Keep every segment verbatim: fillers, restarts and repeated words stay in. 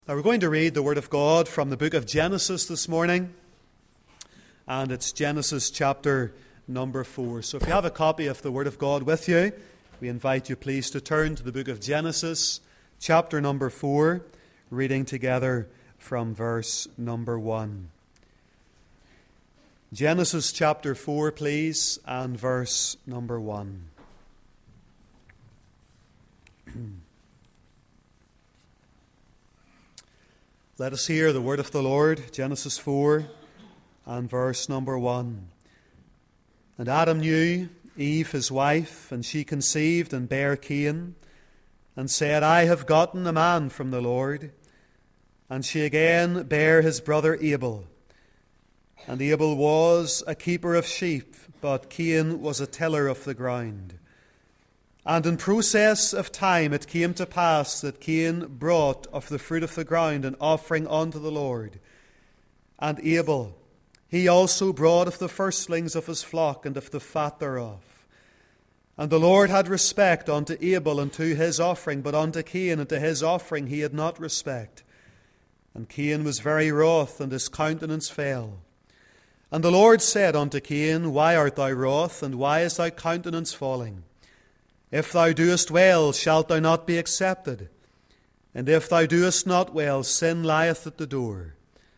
Now we're going to read the Word of God from the book of Genesis this morning, and it's Genesis chapter number four. So if you have a copy of the Word of God with you, we invite you please to turn to the book of Genesis chapter number four, reading together from verse number one. Genesis chapter four, please, and verse number one. Let us hear the word of the Lord, Genesis four and verse number one. And Adam knew Eve his wife, and she conceived and bare Cain, and said, I have gotten a man from the Lord. And she again bare his brother Abel. And Abel was a keeper of sheep, but Cain was a tiller of the ground. And in process of time it came to pass that Cain brought of the fruit of the ground an offering unto the Lord. And Abel, he also brought of the firstlings of his flock and of the fat thereof. And the Lord had respect unto Abel and to his offering, but unto Cain and to his offering he had not respect. And Cain was very wroth, and his countenance fell. And the Lord said unto Cain, Why art thou wroth, and why is thy countenance falling? If thou doest well, shalt thou not be accepted? And if thou doest not well, sin lieth at the door.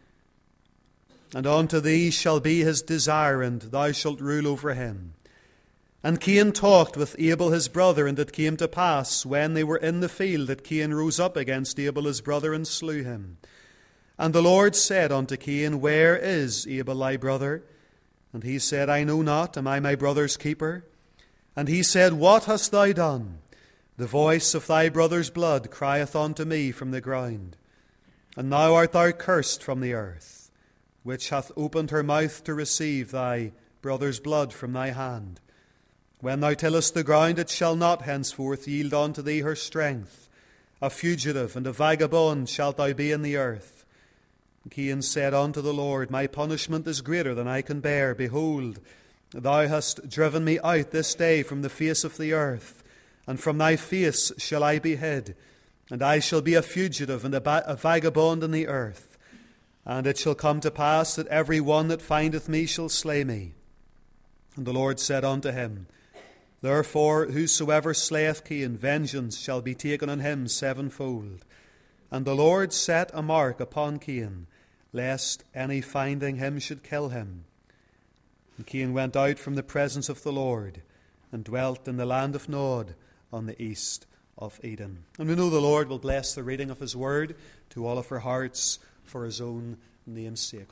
And unto thee shall be his desire, and thou shalt rule over him. And Cain talked with Abel his brother, and it came to pass, when they were in the field, that Cain rose up against Abel his brother, and slew him. And the Lord said unto Cain, Where is Abel thy brother? And he said, I know not, am I my brother's keeper? And he said, What hast thou done? The voice of thy brother's blood crieth unto me from the ground. And now art thou cursed from the earth, which hath opened her mouth to receive thy brother's blood from thy hand. When thou tillest the ground, it shall not henceforth yield unto thee her strength. A fugitive and a vagabond shalt thou be in the earth. And Cain said unto the Lord, My punishment is greater than I can bear. Behold, thou hast driven me out this day from the face of the earth, and from thy face shall I be hid, and I shall be a fugitive and a, ba- a vagabond in the earth. And it shall come to pass that every one that findeth me shall slay me. And the Lord said unto him, Therefore whosoever slayeth Cain, vengeance shall be taken on him sevenfold. And the Lord set a mark upon Cain, lest any finding him should kill him. And Cain went out from the presence of the Lord, and dwelt in the land of Nod on the east of Eden. And we know the Lord will bless the reading of his word to all of our hearts for his own name's sake.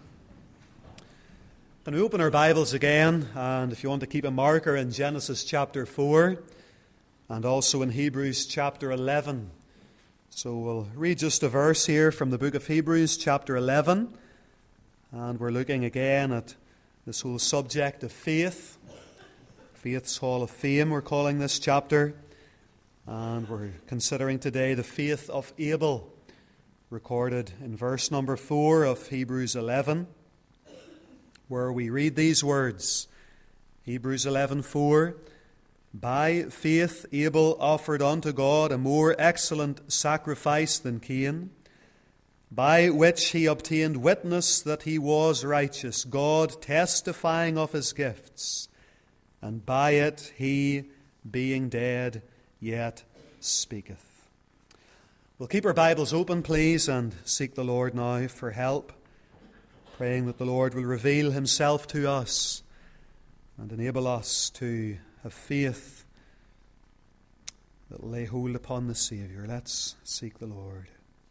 Can we open our Bibles again, and if you want to keep a marker in Genesis chapter four, and also in Hebrews chapter eleven. So we'll read just a verse here from the book of Hebrews chapter eleven, and we're looking again at this whole subject of faith. Faith's Hall of Fame, we're calling this chapter. And we're considering today the faith of Abel, recorded in verse number four of Hebrews eleven, where we read these words. Hebrews eleven four. By faith Abel offered unto God a more excellent sacrifice than Cain, by which he obtained witness that he was righteous, God testifying of his gifts, and by it he, being dead, yet speaketh. We'll keep our Bibles open, please, and seek the Lord now for help, praying that the Lord will reveal himself to us and enable us to have faith that will lay hold upon the Saviour. Let's seek the Lord.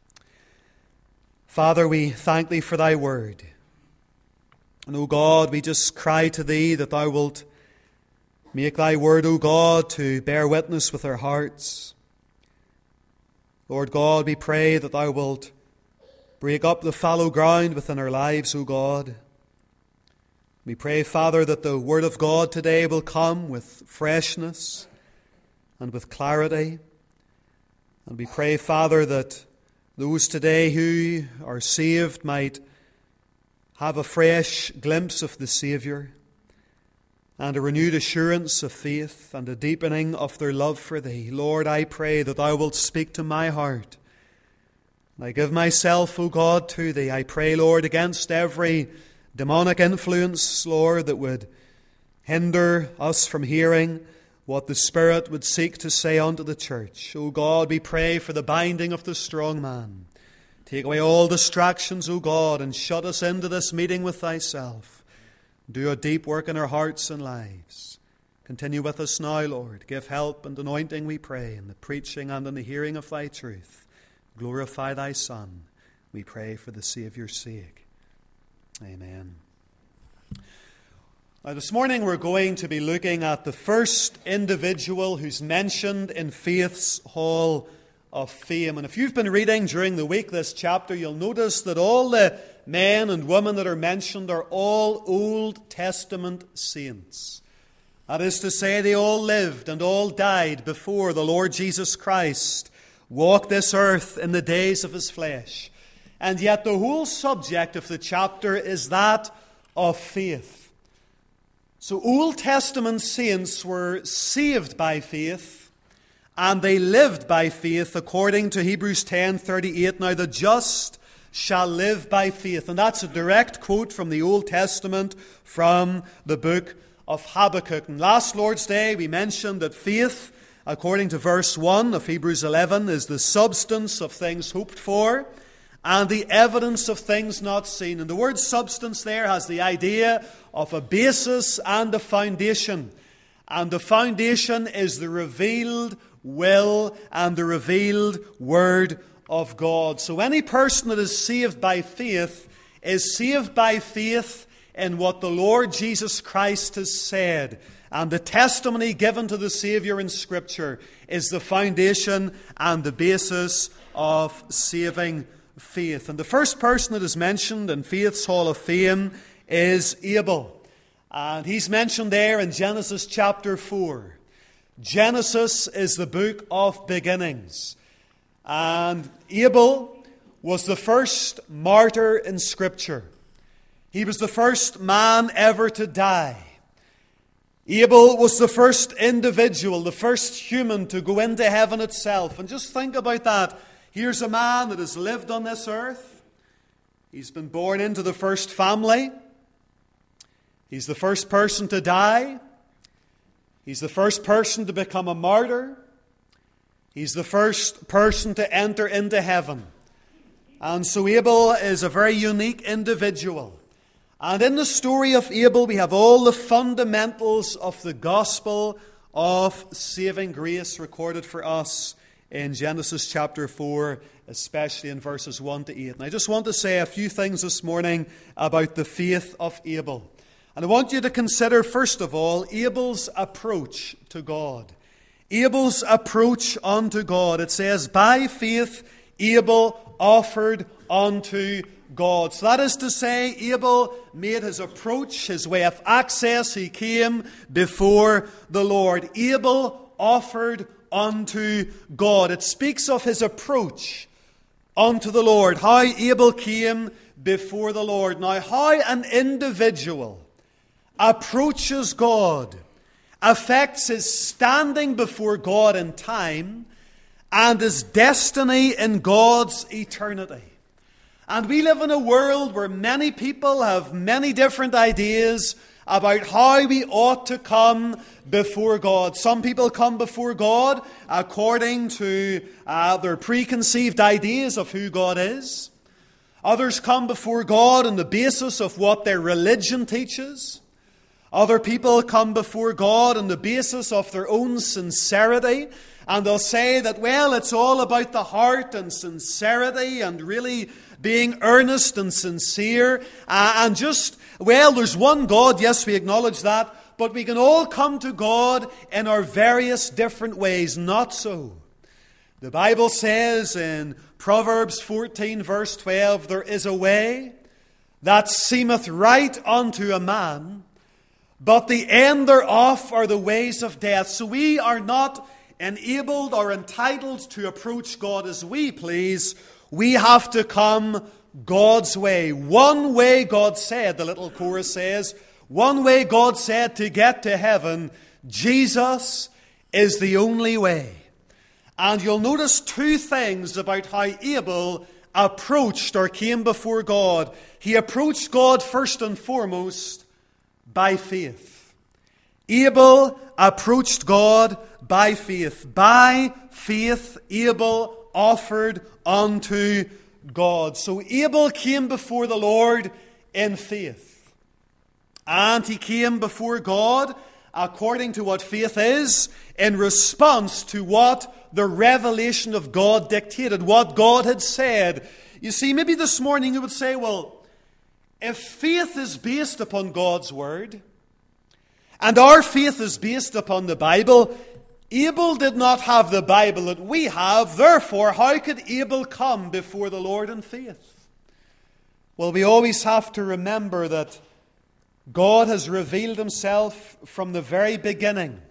Father, we thank thee for thy word. And, O God, we just cry to thee that thou wilt make thy word, O God, to bear witness with our hearts. Lord God, we pray that thou wilt break up the fallow ground within our lives, O God. We pray, Father, that the word of God today will come with freshness and with clarity. And we pray, Father, that those today who are saved might have a fresh glimpse of the Saviour, and a renewed assurance of faith, and a deepening of their love for thee. Lord, I pray that thou wilt speak to my heart. I give myself, O God, to Thee. I pray, Lord, against every demonic influence, Lord, that would hinder us from hearing what the Spirit would seek to say unto the church. O God, we pray for the binding of the strong man. Take away all distractions, O God, and shut us into this meeting with Thyself. Do a deep work in our hearts and lives. Continue with us now, Lord. Give help and anointing, we pray, in the preaching and in the hearing of Thy truth. Glorify Thy Son, we pray, for the Saviour's sake. Amen. Now, this morning we're going to be looking at the first individual who's mentioned in Faith's Hall of Fame. And if you've been reading during the week this chapter, you'll notice that all the men and women that are mentioned are all Old Testament saints. That is to say, they all lived and all died before the Lord Jesus Christ walked this earth in the days of His flesh. And yet the whole subject of the chapter is that of faith. So Old Testament saints were saved by faith, and they lived by faith according to Hebrews ten thirty-eight. Now the just shall live by faith. And that's a direct quote from the Old Testament, from the book of Habakkuk. And last Lord's Day we mentioned that faith, according to verse one of Hebrews eleven, is the substance of things hoped for and the evidence of things not seen. And the word substance there has the idea of a basis and a foundation. And the foundation is the revealed will and the revealed Word of God. So any person that is saved by faith is saved by faith in what the Lord Jesus Christ has said. And the testimony given to the Saviour in Scripture is the foundation and the basis of saving faith. And the first person that is mentioned in Faith's Hall of Fame is Abel. And he's mentioned there in Genesis chapter four. Genesis is the book of beginnings. And Abel was the first martyr in Scripture. He was the first man ever to die. Abel was the first individual, the first human to go into heaven itself. And just think about that. Here's a man that has lived on this earth. He's been born into the first family. He's the first person to die. He's the first person to become a martyr. He's the first person to enter into heaven. And so Abel is a very unique individual. And in the story of Abel, we have all the fundamentals of the gospel of saving grace recorded for us in Genesis chapter four, especially in verses one to eight. And I just want to say a few things this morning about the faith of Abel. And I want you to consider, first of all, Abel's approach to God. Abel's approach unto God. It says, by faith Abel offered unto God. So that is to say, Abel made his approach, his way of access. He came before the Lord. Abel offered unto God. It speaks of his approach unto the Lord. How Abel came before the Lord. Now, how an individual approaches God affects his standing before God in time and his destiny in God's eternity. And we live in a world where many people have many different ideas about how we ought to come before God. Some people come before God according to uh, their preconceived ideas of who God is. Others come before God on the basis of what their religion teaches. Other people come before God on the basis of their own sincerity. And they'll say that, well, it's all about the heart and sincerity and really being earnest and sincere. Uh, and just, well, there's one God, yes, we acknowledge that. But we can all come to God in our various different ways. Not so. The Bible says in Proverbs fourteen, verse twelve, there is a way that seemeth right unto a man, but the end thereof are the ways of death. So we are not enabled or entitled to approach God as we please. We have to come God's way. One way, God said, the little chorus says, one way God said to get to heaven, Jesus is the only way. And you'll notice two things about how Abel approached or came before God, he approached God first and foremost by faith. Abel approached God by faith. By faith, Abel offered unto God. So Abel came before the Lord in faith. And he came before God according to what faith is, in response to what the revelation of God dictated, what God had said. You see, maybe this morning you would say, well, if faith is based upon God's word, and our faith is based upon the Bible, Abel did not have the Bible that we have, therefore, how could Abel come before the Lord in faith? Well, we always have to remember that God has revealed himself from the very beginning.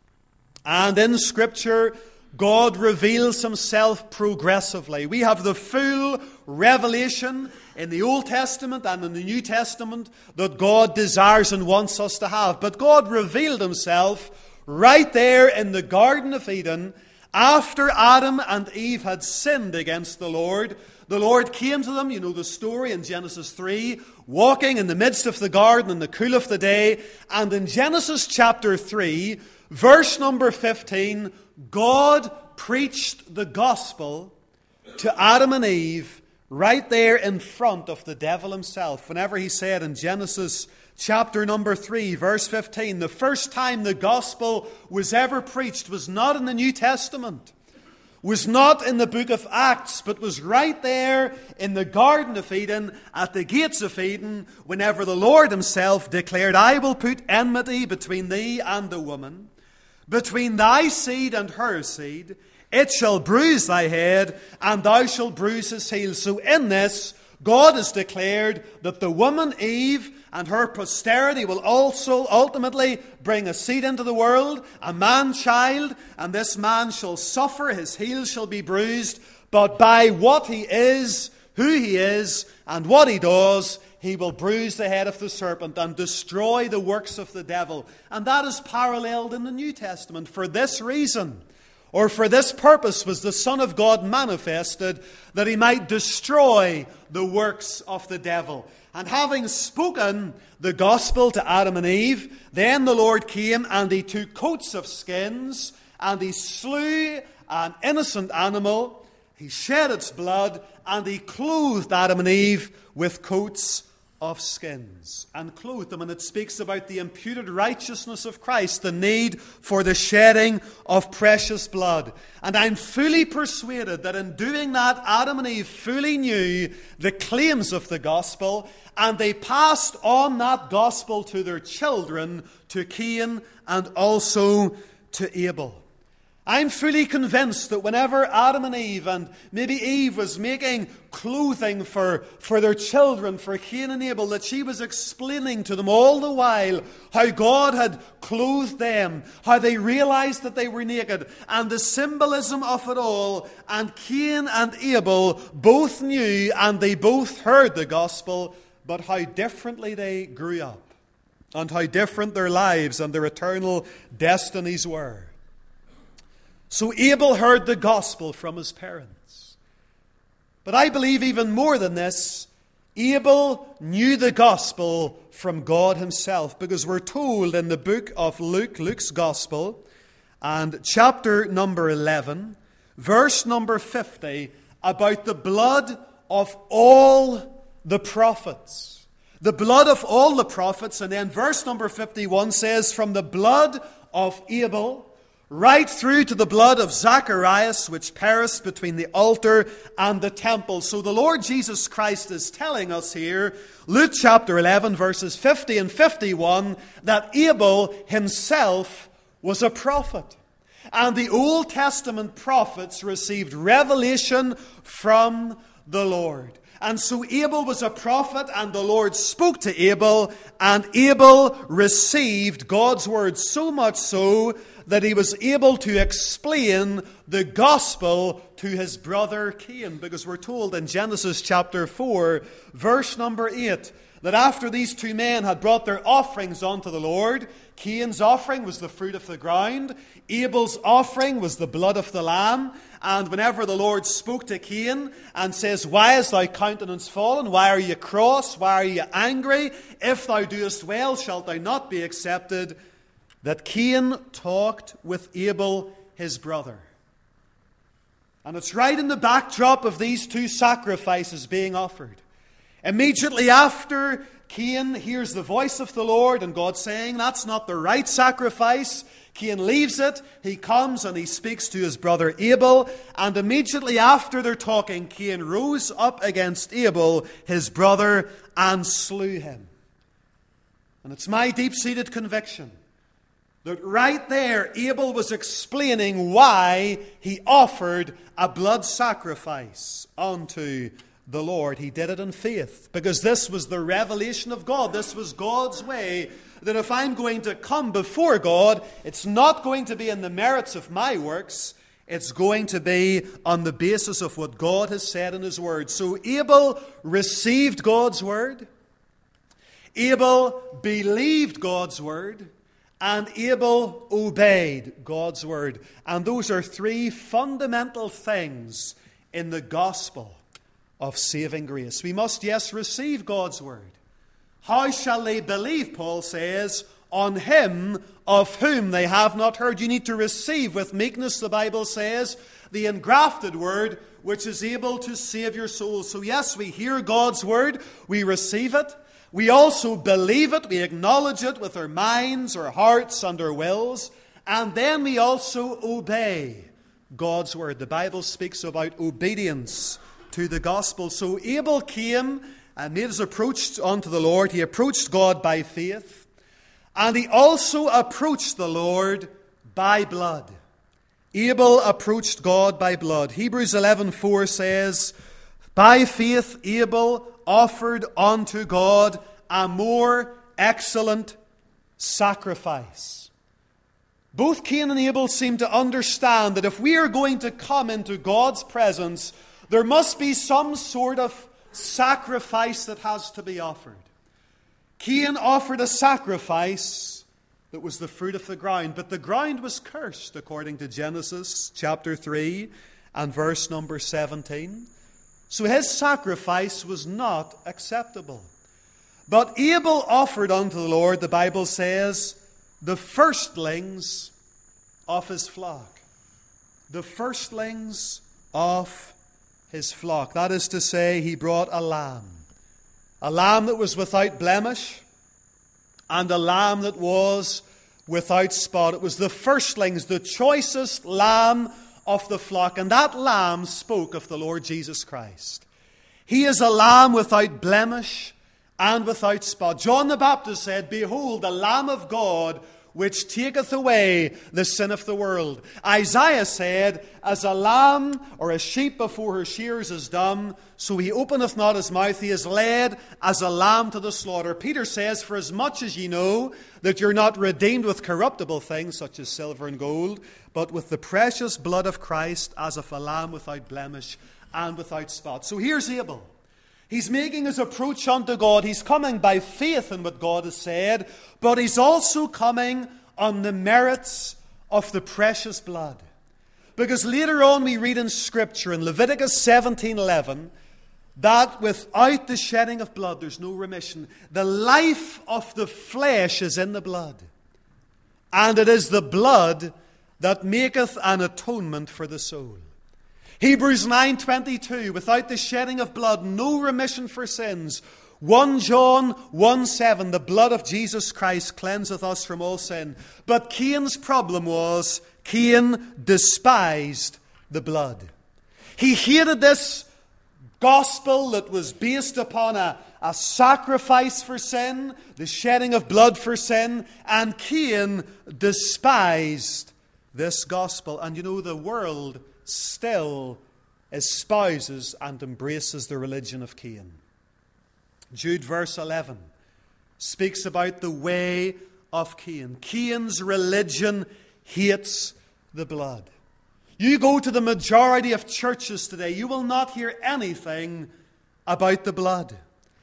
And in Scripture, God reveals himself progressively. We have the full revelation in the Old Testament and in the New Testament that God desires and wants us to have. But God revealed himself right there in the Garden of Eden after Adam and Eve had sinned against the Lord. The Lord came to them, you know the story in Genesis three, walking in the midst of the garden in the cool of the day. And in Genesis chapter three, verse number fifteen, God preached the gospel to Adam and Eve right there in front of the devil himself. Whenever he said in Genesis chapter number three, verse fifteen, the first time the gospel was ever preached was not in the New Testament, was not in the book of Acts, but was right there in the Garden of Eden, at the gates of Eden, whenever the Lord himself declared, I will put enmity between thee and the woman, between thy seed and her seed. It shall bruise thy head, and thou shalt bruise his heel. So in this, God has declared that the woman Eve and her posterity will also ultimately bring a seed into the world, a man-child, and this man shall suffer, his heel shall be bruised, but by what he is, who he is, and what he does, he will bruise the head of the serpent and destroy the works of the devil. And that is paralleled in the New Testament. For this reason, or for this purpose, was the Son of God manifested, that he might destroy the works of the devil. And having spoken the gospel to Adam and Eve, then the Lord came and he took coats of skins and he slew an innocent animal. He shed its blood and he clothed Adam and Eve with coats of skins and clothed them. And it speaks about the imputed righteousness of Christ, the need for the shedding of precious blood. And I'm fully persuaded that in doing that, Adam and Eve fully knew the claims of the gospel, and they passed on that gospel to their children, to Cain and also to Abel. I'm fully convinced that whenever Adam and Eve, and maybe Eve was making clothing for, for their children, for Cain and Abel, that she was explaining to them all the while how God had clothed them, how they realized that they were naked, and the symbolism of it all. And Cain and Abel both knew and they both heard the gospel, but how differently they grew up, and how different their lives and their eternal destinies were. So Abel heard the gospel from his parents. But I believe even more than this, Abel knew the gospel from God himself, because we're told in the book of Luke, Luke's gospel, and chapter number eleven, verse number fifty, about the blood of all the prophets. The blood of all the prophets. And then verse number fifty-one says, from the blood of Abel right through to the blood of Zacharias, which perished between the altar and the temple. So the Lord Jesus Christ is telling us here, Luke chapter eleven, verses fifty and fifty-one, that Abel himself was a prophet. And the Old Testament prophets received revelation from the Lord. And so Abel was a prophet, and the Lord spoke to Abel, and Abel received God's word, so much so that he was able to explain the gospel to his brother Cain. Because we're told in Genesis chapter four, verse number eight, that after these two men had brought their offerings unto the Lord, Cain's offering was the fruit of the ground, Abel's offering was the blood of the lamb, And whenever the Lord spoke to Cain and says, "Why is thy countenance fallen? Why are you cross? Why are you angry? If thou doest well, shalt thou not be accepted?" That Cain talked with Abel, his brother. And it's right in the backdrop of these two sacrifices being offered. Immediately after Cain hears the voice of the Lord and God saying, "That's not the right sacrifice," Cain leaves it. He comes and he speaks to his brother Abel. And immediately after they're talking, Cain rose up against Abel, his brother, and slew him. And it's my deep-seated conviction that right there, Abel was explaining why he offered a blood sacrifice unto the Lord. He did it in faith, because this was the revelation of God. This was God's way, that if I'm going to come before God, it's not going to be in the merits of my works. It's going to be on the basis of what God has said in His Word. So Abel received God's Word. Abel believed God's Word. And Abel obeyed God's Word. And those are three fundamental things in the gospel of saving grace. We must, yes, receive God's Word. How shall they believe, Paul says, on Him of whom they have not heard? You need to receive with meekness, the Bible says, the engrafted Word, which is able to save your souls. So yes, we hear God's Word, we receive it. We also believe it, we acknowledge it with our minds, our hearts, and our wills. And then we also obey God's Word. The Bible speaks about obedience to the gospel. So Abel came and made his approach unto the Lord. He approached God by faith. And he also approached the Lord by blood. Abel approached God by blood. Hebrews eleven four says, "By faith Abel offered unto God a more excellent sacrifice." Both Cain and Abel seem to understand that if we are going to come into God's presence, there must be some sort of sacrifice that has to be offered. Cain offered a sacrifice that was the fruit of the ground, but the ground was cursed, according to Genesis chapter three and verse number seventeen. So his sacrifice was not acceptable. But Abel offered unto the Lord, the Bible says, the firstlings of his flock. The firstlings of his flock. That is to say, he brought a lamb. A lamb that was without blemish, and a lamb that was without spot. It was the firstlings, the choicest lamb of the flock. And that lamb spoke of the Lord Jesus Christ. He is a lamb without blemish and without spot. John the Baptist said, "Behold, the Lamb of God, which taketh away the sin of the world." Isaiah said, "As a lamb or a sheep before her shearers is dumb, so he openeth not his mouth, he is led as a lamb to the slaughter." Peter says, "For as much as ye know that you're not redeemed with corruptible things, such as silver and gold, but with the precious blood of Christ, as of a lamb without blemish and without spot." So here's Abel. He's making his approach unto God. He's coming by faith in what God has said, but he's also coming on the merits of the precious blood. Because later on we read in Scripture, in Leviticus seventeen eleven, that without the shedding of blood there's no remission. The life of the flesh is in the blood. And it is the blood that maketh an atonement for the soul. Hebrews nine twenty-two, without the shedding of blood, no remission for sins. First John one seven, the blood of Jesus Christ cleanseth us from all sin. But Cain's problem was, Cain despised the blood. He hated this gospel that was based upon a, a sacrifice for sin, the shedding of blood for sin, and Cain despised this gospel. And you know, the world still espouses and embraces the religion of Cain. Jude verse eleven speaks about the way of Cain. Cain's religion hates the blood. You go to the majority of churches today, you will not hear anything about the blood.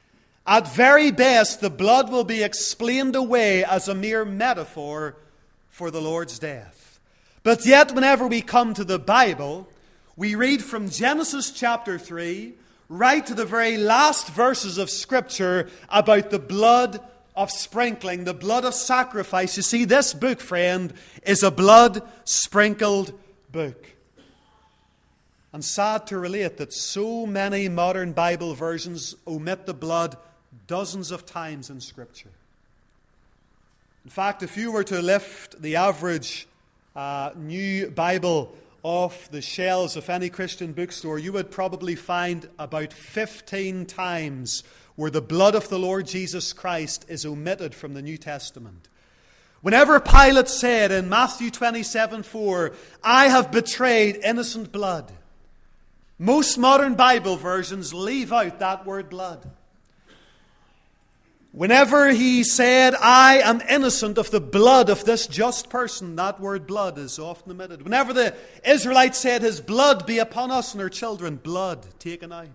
At very best, the blood will be explained away as a mere metaphor for the Lord's death. But yet, whenever we come to the Bible, We read from Genesis chapter three right to the very last verses of Scripture about the blood of sprinkling, the blood of sacrifice. You see, this book, friend, is a blood-sprinkled book. And sad to relate that so many modern Bible versions omit the blood dozens of times in Scripture. In fact, if you were to lift the average uh, new Bible off the shelves of any Christian bookstore, you would probably find about fifteen times where the blood of the Lord Jesus Christ is omitted from the New Testament. Whenever Pilate said in Matthew twenty-seven four, "I have betrayed innocent blood," most modern Bible versions leave out that word blood. Whenever he said, "I am innocent of the blood of this just person," that word blood is often omitted. Whenever the Israelites said, "His blood be upon us and our children," blood taken out.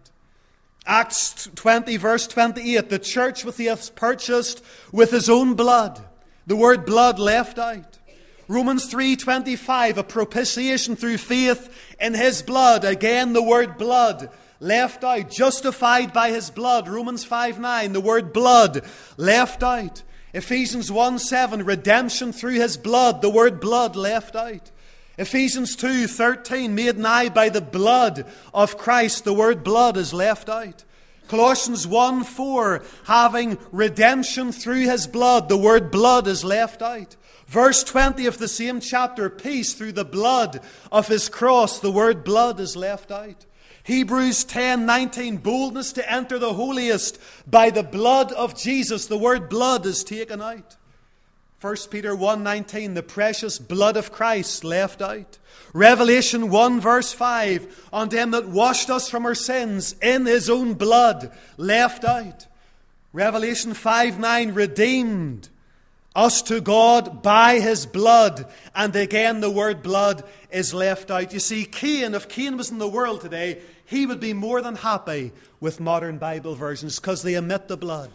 Acts twenty verse twenty-eight, the church which he hath purchased with his own blood. The word blood left out. Romans three twenty-five, a propitiation through faith in his blood. Again, the word blood left out. Justified by his blood. Romans five nine, the word blood left out. Ephesians one seven, redemption through his blood. The word blood left out. Ephesians two thirteen, made nigh by the blood of Christ. The word blood is left out. Colossians one four, having redemption through his blood. The word blood is left out. Verse twenty of the same chapter, peace through the blood of his cross. The word blood is left out. Hebrews ten nineteen, boldness to enter the holiest by the blood of Jesus. The word blood is taken out. First Peter one nineteen, the precious blood of Christ left out. Revelation one verse five, on him that washed us from our sins in his own blood left out. Revelation five nine, redeemed us to God by his blood. And again, the word blood is left out. You see, Cain, if Cain was in the world today, he would be more than happy with modern Bible versions because they omit the blood.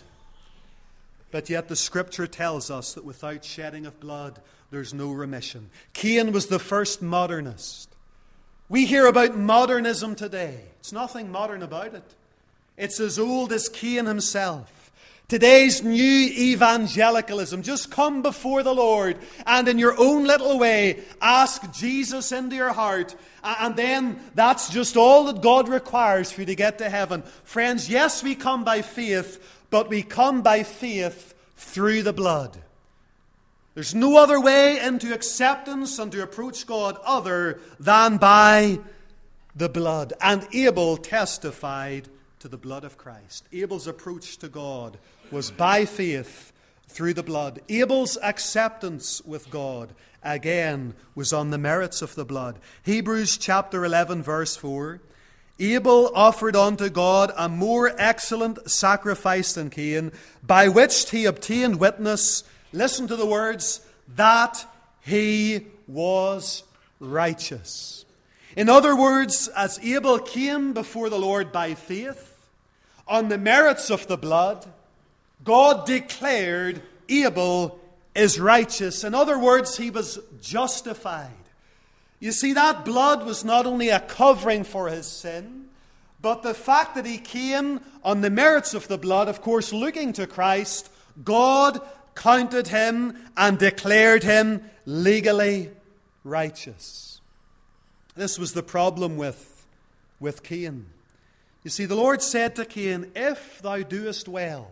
But yet the Scripture tells us that without shedding of blood, there's no remission. Cain was the first modernist. We hear about modernism today. It's nothing modern about it. It's as old as Cain himself. Today's new evangelicalism. Just come before the Lord and in your own little way ask Jesus into your heart. And then that's just all that God requires for you to get to heaven. Friends, yes, we come by faith, but we come by faith through the blood. There's no other way into acceptance and to approach God other than by the blood. And Abel testified to the blood of Christ. Abel's approach to God was by faith through the blood. Abel's acceptance with God, again, was on the merits of the blood. Hebrews chapter eleven, verse four. Abel offered unto God a more excellent sacrifice than Cain, by which he obtained witness, listen to the words, that he was righteous. In other words, as Abel came before the Lord by faith, on the merits of the blood, God declared Abel is righteous. In other words, he was justified. You see, that blood was not only a covering for his sin, but the fact that he came on the merits of the blood, of course, looking to Christ, God counted him and declared him legally righteous. This was the problem with, with Cain. You see, the Lord said to Cain, if thou doest well.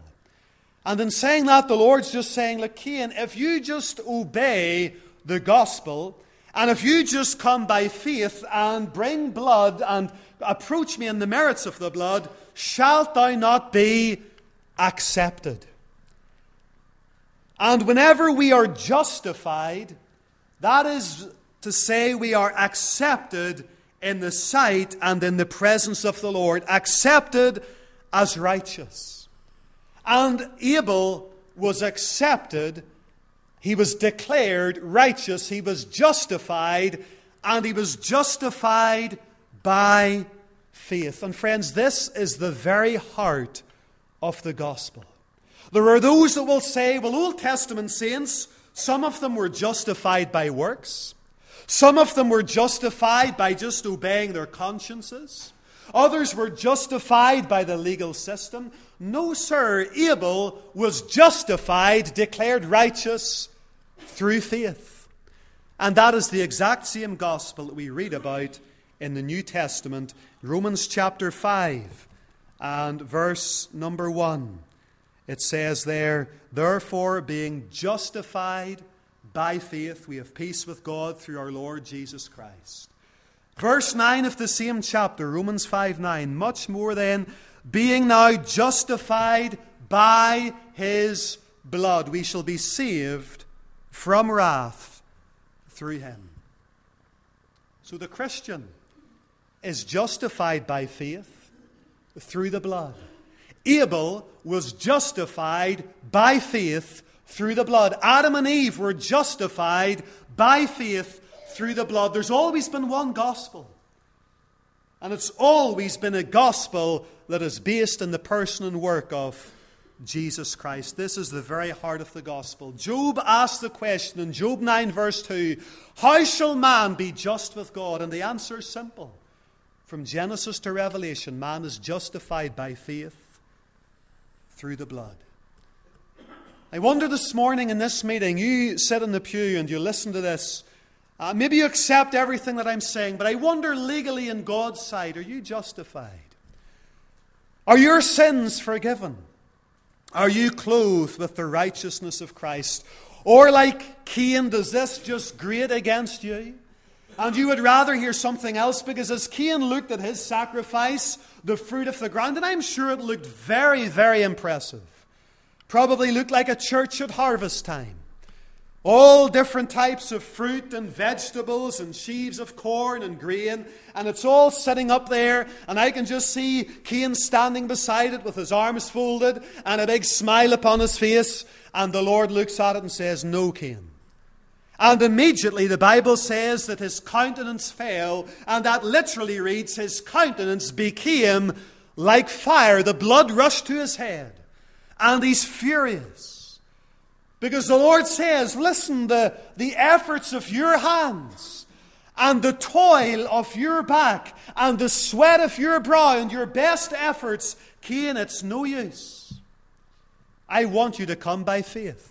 And in saying that, the Lord's just saying, look, Cain, if you just obey the gospel, and if you just come by faith and bring blood and approach me in the merits of the blood, shalt thou not be accepted. And whenever we are justified, that is to say we are accepted in the sight and in the presence of the Lord, accepted as righteous. And Abel was accepted, he was declared righteous, he was justified, and he was justified by faith. And friends, this is the very heart of the gospel. There are those that will say, well, Old Testament saints, some of them were justified by works. Some of them were justified by just obeying their consciences. Others were justified by the legal system. No, sir, Abel was justified, declared righteous through faith. And that is the exact same gospel that we read about in the New Testament, Romans chapter five and verse number one. It says there, therefore, being justified by faith, we have peace with God through our Lord Jesus Christ. Verse nine of the same chapter, Romans five nine, much more then, being now justified by his blood, we shall be saved from wrath through him. So the Christian is justified by faith through the blood. Abel was justified by faith through the blood. Adam and Eve were justified by faith through the blood. There's always been one gospel. And it's always been a gospel that is based in the person and work of Jesus Christ. This is the very heart of the gospel. Job asked the question in Job nine verse two, how shall man be just with God? And the answer is simple. From Genesis to Revelation, man is justified by faith through the blood. I wonder this morning in this meeting, you sit in the pew and you listen to this. Uh, maybe you accept everything that I'm saying, but I wonder legally in God's sight, are you justified? Are your sins forgiven? Are you clothed with the righteousness of Christ? Or like Cain, does this just grate against you? And you would rather hear something else? Because as Cain looked at his sacrifice, the fruit of the ground, and I'm sure it looked very, very impressive. Probably looked like a church at harvest time. All different types of fruit and vegetables and sheaves of corn and grain. And it's all sitting up there. And I can just see Cain standing beside it with his arms folded and a big smile upon his face. And the Lord looks at it and says, no, Cain. And immediately the Bible says that his countenance fell. And that literally reads, his countenance became like fire. The blood rushed to his head. And he's furious. Because the Lord says, listen, the, the efforts of your hands and the toil of your back and the sweat of your brow and your best efforts, Cain, it's no use. I want you to come by faith.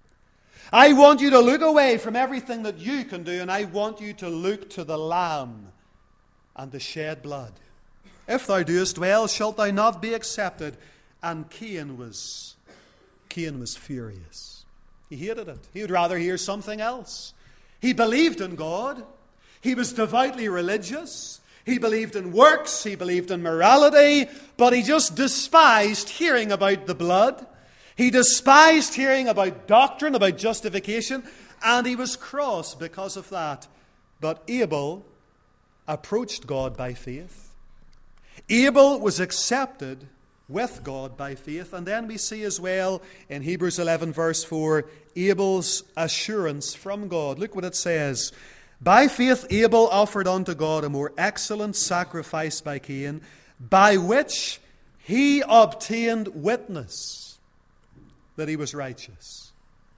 I want you to look away from everything that you can do, and I want you to look to the Lamb and the shed blood. If thou doest well, shalt thou not be accepted. And Cain was, Cain was furious. He hated it. He would rather hear something else. He believed in God. He was devoutly religious. He believed in works. He believed in morality. But he just despised hearing about the blood. He despised hearing about doctrine, about justification. And he was cross because of that. But Abel approached God by faith. Abel was accepted with God by faith. And then we see as well in Hebrews eleven verse four, Abel's assurance from God. Look what it says. By faith Abel offered unto God a more excellent sacrifice by Cain, by which he obtained witness that he was righteous.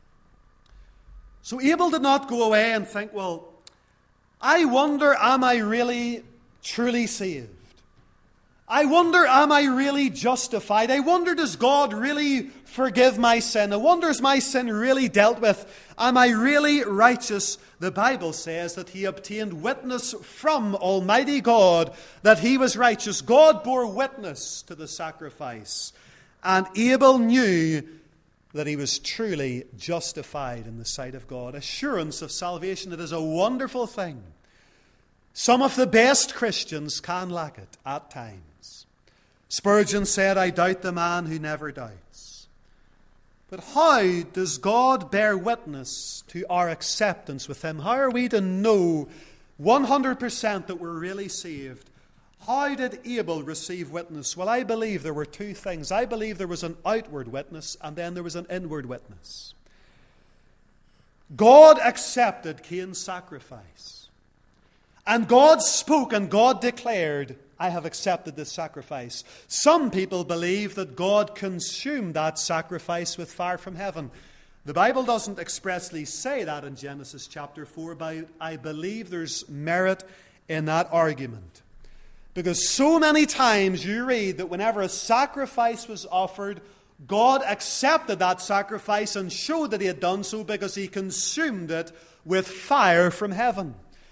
So Abel did not go away and think, well, I wonder, am I really truly saved? I wonder, am I really justified? I wonder, does God really forgive my sin? I wonder, is my sin really dealt with? Am I really righteous? The Bible says that he obtained witness from Almighty God that he was righteous. God bore witness to the sacrifice. And Abel knew that he was truly justified in the sight of God. Assurance of salvation, it is a wonderful thing. Some of the best Christians can lack it at times. Spurgeon said, I doubt the man who never doubts. But how does God bear witness to our acceptance with him? How are we to know one hundred percent that we're really saved? How did Abel receive witness? Well, I believe there were two things. I believe there was an outward witness and then there was an inward witness. God accepted Cain's sacrifice. And God spoke and God declared, I have accepted this sacrifice. Some people believe that God consumed that sacrifice with fire from heaven. The Bible doesn't expressly say that in Genesis chapter four, but I believe there's merit in that argument. Because so many times you read that whenever a sacrifice was offered, God accepted that sacrifice and showed that he had done so because he consumed it with fire from heaven.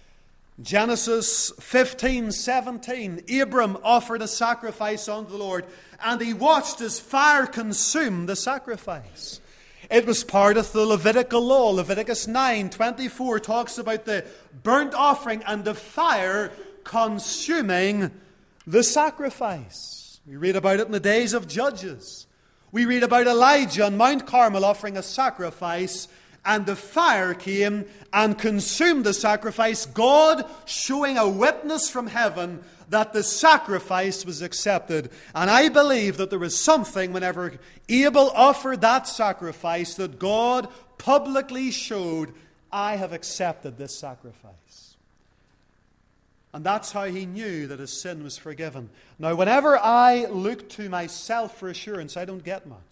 Genesis fifteen seventeen, Abram offered a sacrifice unto the Lord, and he watched as fire consumed the sacrifice. It was part of the Levitical law. Leviticus nine twenty-four talks about the burnt offering and the fire consuming the sacrifice. We read about it in the days of Judges. We read about Elijah on Mount Carmel offering a sacrifice, and the fire came and consumed the sacrifice, God showing a witness from heaven that the sacrifice was accepted. And I believe that there was something whenever Abel offered that sacrifice that God publicly showed, I have accepted this sacrifice. And that's how he knew that his sin was forgiven. Now, whenever I look to myself for assurance, I don't get much.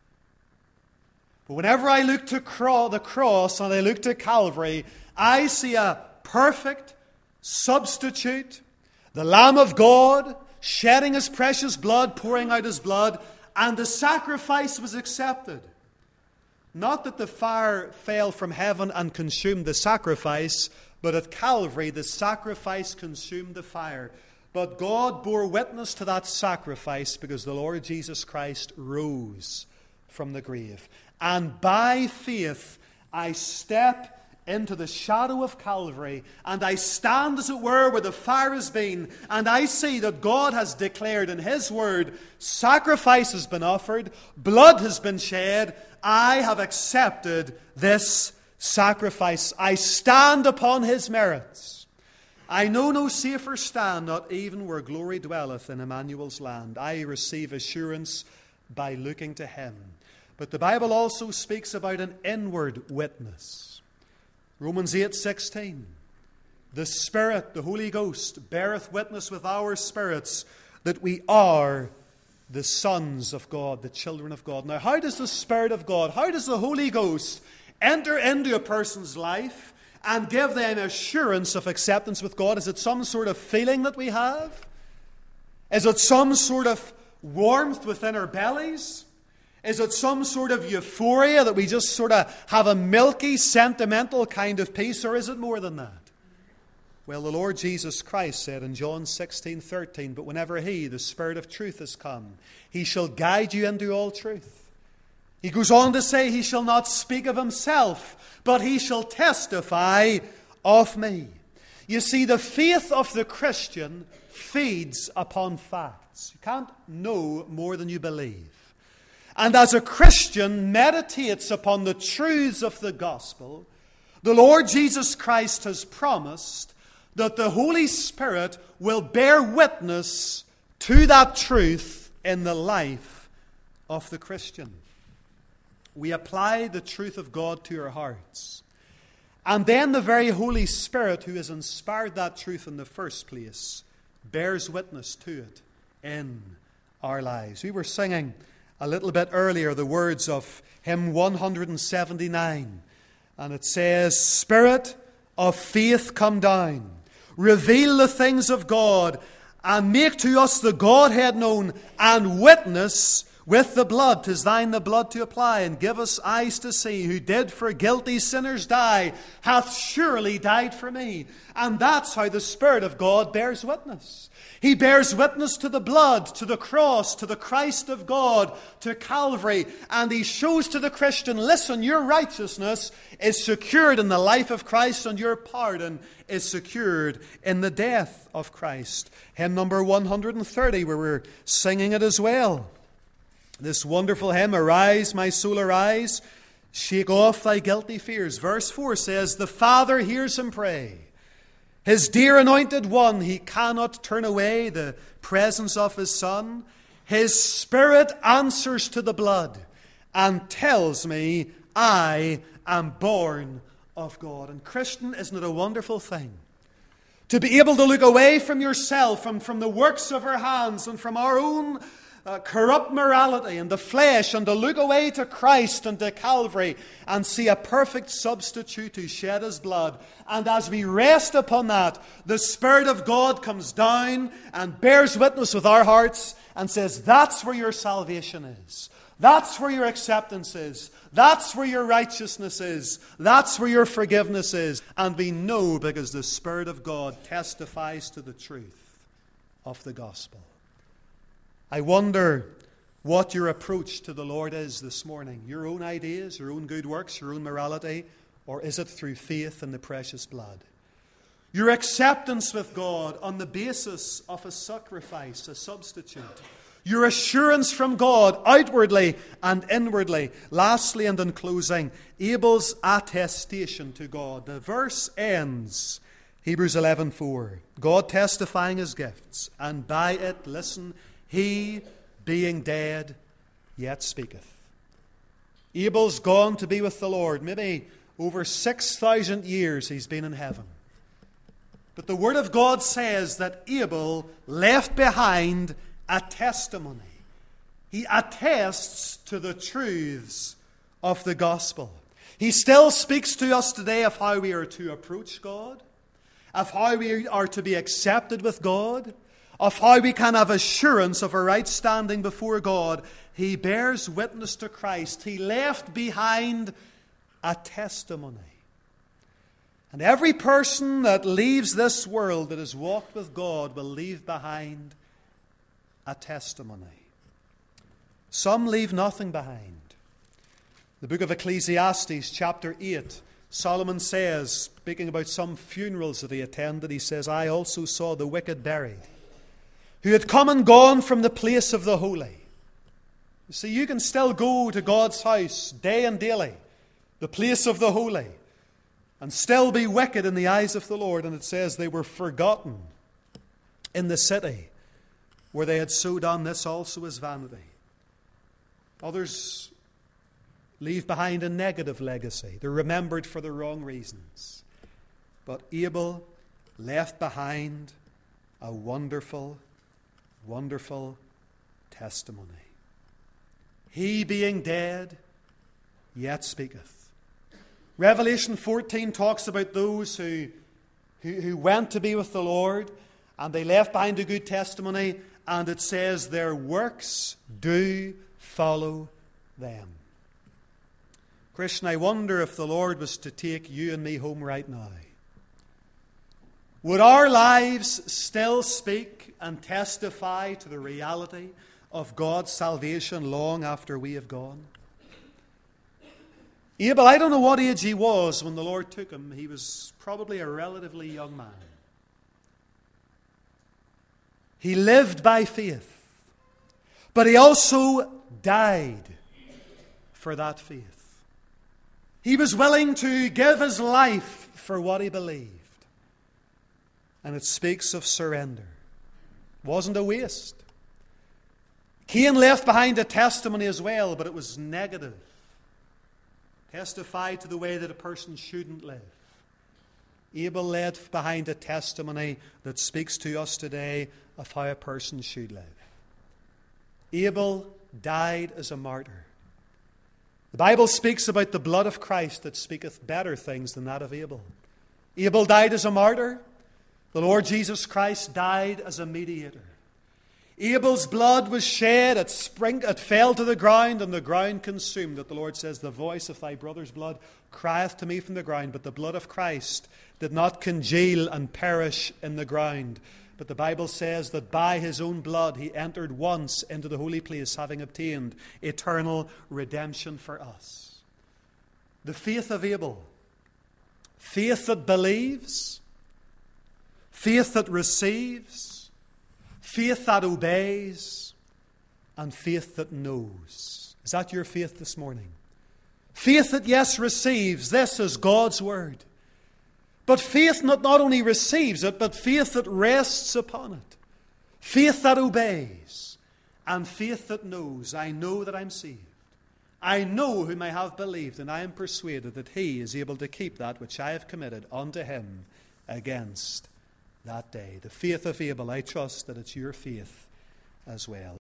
But whenever I look to the cross and I look to Calvary, I see a perfect substitute, the Lamb of God, shedding his precious blood, pouring out his blood, and the sacrifice was accepted. Not that the fire fell from heaven and consumed the sacrifice, but at Calvary the sacrifice consumed the fire. But God bore witness to that sacrifice because the Lord Jesus Christ rose from the grave. And by faith I step into the shadow of Calvary, and I stand, as it were, where the fire has been, and I see that God has declared in his word, sacrifice has been offered, blood has been shed, I have accepted this sacrifice. I stand upon his merits. I know no safer stand, not even where glory dwelleth in Emmanuel's land. I receive assurance by looking to him. But the Bible also speaks about an inward witness. Romans eight sixteen. The Spirit, the Holy Ghost, beareth witness with our spirits that we are the sons of God, the children of God. Now, how does the Spirit of God, how does the Holy Ghost enter into a person's life and give them assurance of acceptance with God? Is it some sort of feeling that we have? Is it some sort of warmth within our bellies? Is it some sort of euphoria that we just sort of have a milky, sentimental kind of peace, or is it more than that? Well, the Lord Jesus Christ said in John sixteen thirteen, but whenever he, the Spirit of truth, is come, he shall guide you into all truth. He goes on to say he shall not speak of himself, but he shall testify of me. You see, the faith of the Christian feeds upon facts. You can't know more than you believe. And as a Christian meditates upon the truths of the gospel, the Lord Jesus Christ has promised that the Holy Spirit will bear witness to that truth in the life of the Christian. We apply the truth of God to our hearts. And then the very Holy Spirit, who has inspired that truth in the first place, bears witness to it in our lives. We were singing a little bit earlier the words of hymn one seventy-nine. And it says, Spirit of faith, come down, reveal the things of God, and make to us the Godhead known, and witness with the blood. 'Tis thine the blood to apply, and give us eyes to see, who did for guilty sinners die, hath surely died for me. And that's how the Spirit of God bears witness. He bears witness to the blood, to the cross, to the Christ of God, to Calvary. And he shows to the Christian, listen, your righteousness is secured in the life of Christ, and your pardon is secured in the death of Christ. Hymn number one thirty, where we're singing it as well. This wonderful hymn, Arise, my soul, arise, shake off thy guilty fears. Verse four says, the Father hears him pray. His dear anointed one, he cannot turn away the presence of his Son. His Spirit answers to the blood and tells me I am born of God. And Christian, isn't it a wonderful thing? To be able to look away from yourself and from the works of our hands and from our own uh, corrupt morality and the flesh, and to look away to Christ and to Calvary and see a perfect substitute who shed his blood. And as we rest upon that, the Spirit of God comes down and bears witness with our hearts and says, that's where your salvation is. That's where your acceptance is. That's where your righteousness is. That's where your forgiveness is. And we know because the Spirit of God testifies to the truth of the gospel. I wonder what your approach to the Lord is this morning. Your own ideas, your own good works, your own morality, or is it through faith in the precious blood? Your acceptance with God on the basis of a sacrifice, a substitute. Your assurance from God outwardly and inwardly. Lastly and in closing, Abel's attestation to God. The verse ends, Hebrews eleven four. God testifying his gifts, and by it, listen, he being dead yet speaketh. Abel's gone to be with the Lord. Maybe over six thousand years he's been in heaven. But the Word of God says that Abel left behind a testimony. He attests to the truths of the gospel. He still speaks to us today of how we are to approach God, of how we are to be accepted with God, of how we can have assurance of a right standing before God. He bears witness to Christ. He left behind a testimony. And every person that leaves this world that has walked with God will leave behind a testimony. Some leave nothing behind. The book of Ecclesiastes, chapter eight, Solomon says, speaking about some funerals that he attended, he says, I also saw the wicked buried, who had come and gone from the place of the holy. You see, you can still go to God's house day and daily, the place of the holy, and still be wicked in the eyes of the Lord. And it says they were forgotten in the city where they had so done. This also is vanity. Others leave behind a negative legacy. They're remembered for the wrong reasons. But Abel left behind a wonderful, wonderful testimony. He being dead, yet speaketh. Revelation fourteen talks about those who, who, who went to be with the Lord, and they left behind a good testimony, and it says their works do follow them. Christian, I wonder if the Lord was to take you and me home right now, would our lives still speak and testify to the reality of God's salvation long after we have gone? Abel, I don't know what age he was when the Lord took him. He was probably a relatively young man. He lived by faith, but he also died for that faith. He was willing to give his life for what he believed. And it speaks of surrender. It wasn't a waste. Cain left behind a testimony as well, but it was negative. Testified to the way that a person shouldn't live. Abel left behind a testimony that speaks to us today of how a person should live. Abel died as a martyr. The Bible speaks about the blood of Christ that speaketh better things than that of Abel. Abel died as a martyr. The Lord Jesus Christ died as a mediator. Abel's blood was shed, it, spring, it fell to the ground, and the ground consumed it. The Lord says, the voice of thy brother's blood crieth to me from the ground. But the blood of Christ did not congeal and perish in the ground. But the Bible says that by his own blood he entered once into the holy place, having obtained eternal redemption for us. The faith of Abel, faith that believes, faith that receives, faith that obeys, and faith that knows. Is that your faith this morning? Faith that, yes, receives. This is God's word. But faith not, not only receives it, but faith that rests upon it. Faith that obeys. And faith that knows. I know that I'm saved. I know whom I have believed, and I am persuaded that he is able to keep that which I have committed unto him against that day. The faith of Abel, I trust that it's your faith as well.